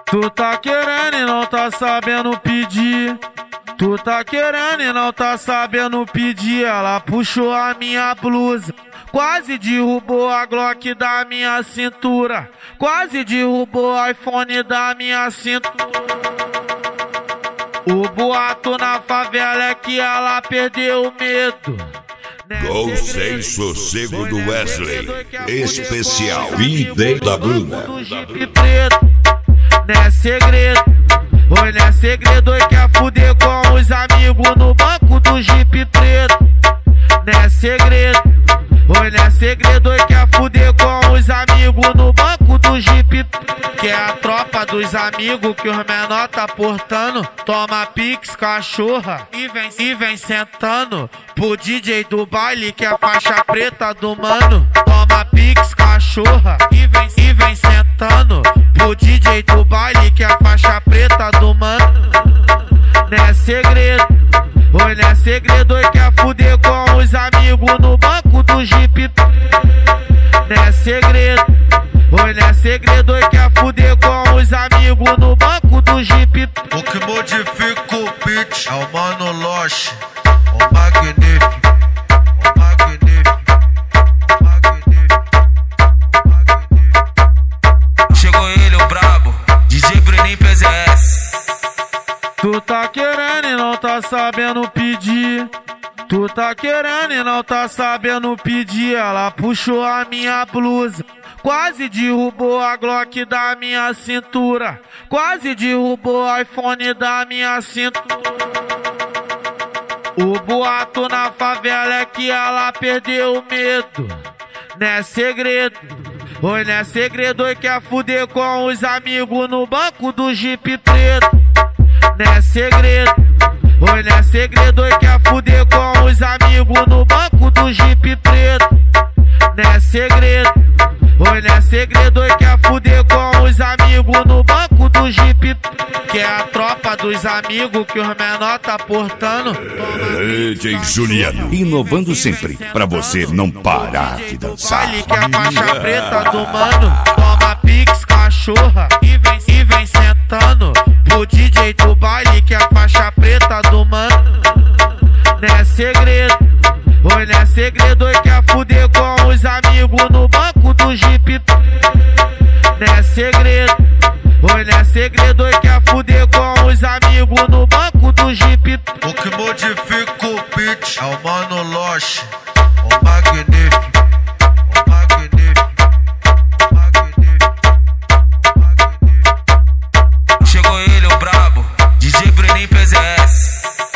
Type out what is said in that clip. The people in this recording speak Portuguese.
Tu tá querendo e não tá sabendo pedir. Tu tá querendo e não tá sabendo pedir. Ela puxou a minha blusa, quase derrubou a Glock da minha cintura, quase derrubou o iPhone da minha cintura. O boato na favela é que ela perdeu o medo. Com Sem Sossego do Wesley, especial Vida da Bruna. Não é segredo, oi, não é segredo, oi, quer fuder com os amigos no banco do Jeep preto. Não é segredo, oi, não é segredo, oi, quer fuder com os amigos no banco do Jeep preto. Que é a tropa dos amigos que os menor tá portando. Toma pix, cachorra, e vem sentando pro DJ do baile que é a faixa preta do mano. Toma pix, cachorra, e vem sentando pro DJ do baile que é a faixa preta do mano. Não é segredo, oi, não é segredo, oi, quer fuder com os amigos no banco do Jeep. Não é segredo, oi, não é segredo, oi, quer fuder com os amigos no banco do Jeep. O que modifica o beat é o Mano Loche, o magnífico, o magnífico, o magnífico, o magnífico. Chegou ele, o brabo, DJ Bruninho PZS. Tu tá querendo e não tá sabendo pedir. Tu tá querendo e não tá sabendo pedir. Ela puxou a minha blusa, quase derrubou a Glock da minha cintura, quase derrubou o iPhone da minha cintura. O boato na favela é que ela perdeu o medo. Não é segredo, oi, não é segredo, oi, quer fuder com os amigos no banco do Jeep preto. Não é segredo, oi, não é segredo, oi, quer fuder com os amigos no banco do Jeep preto. Não é segredo, oi, não é segredo, oi, quer fuder com os amigos no banco do Jeep. Que é a tropa dos amigos que os menor tá portando. DJ Juliano, inovando sempre, pra você não parar de dançar. Baile que é a faixa preta do mano. Toma pix, cachorra, e vem sentando pro DJ do baile que é a faixa preta do mano. Não é segredo, oi, não é segredo, oi, quer fuder com os amigos no banco do Jeep. Não é segredo, oi, não é segredo, oi, quer fuder com os amigos no banco do Jeep. O que modifica o beat é o Mano Loche, o magnífico, o magnífico, o magnífico, o magnífico. Chegou ele, o brabo, DJ Bruninho PZS.